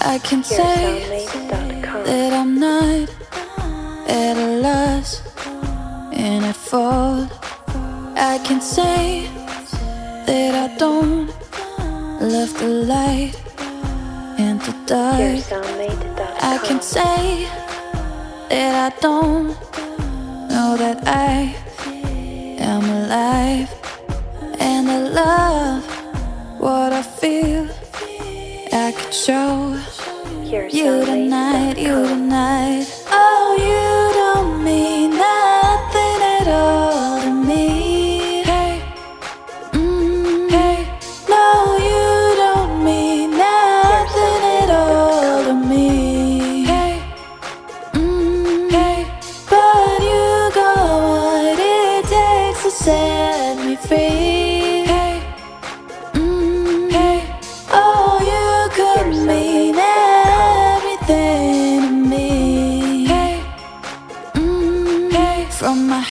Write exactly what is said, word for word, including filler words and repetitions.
I can say that I'm not at a loss and at fault. I can say that I don't love the light and the dark. I can say that I don't know that I am alive, and I love what I feel. I could show you tonight, you tonight. Oh, you don't mean nothing at all to me. Hey, mm, hey, no, you don't mean nothing at all to me. Hey, mm, hey, but you got what it takes to set me free. Hey, mm, hey, oh, you could mean everything to me. Hey, mm, hey, from my